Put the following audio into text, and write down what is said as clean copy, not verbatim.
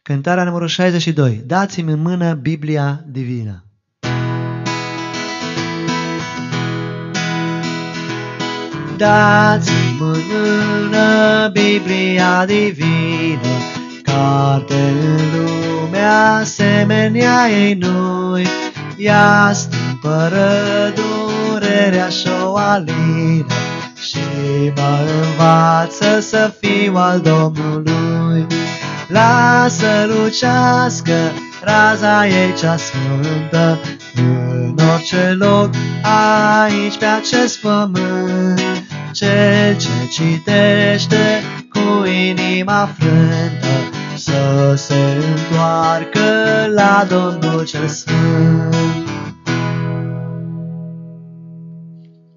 Cântarea numărul 62. Dați-mi în mână Biblia divină. Dați-mi în mână Biblia divină, carte în lumea asemenea ei nu-i. Ea stâmpără durerea și-o alină și mă învață să fiu al Domnului. Lasă lucească raza ei cea sfântă în orice loc aici pe acest pământ. Cel ce citește cu inima frântă să se întoarcă la Domnul cel Sfânt.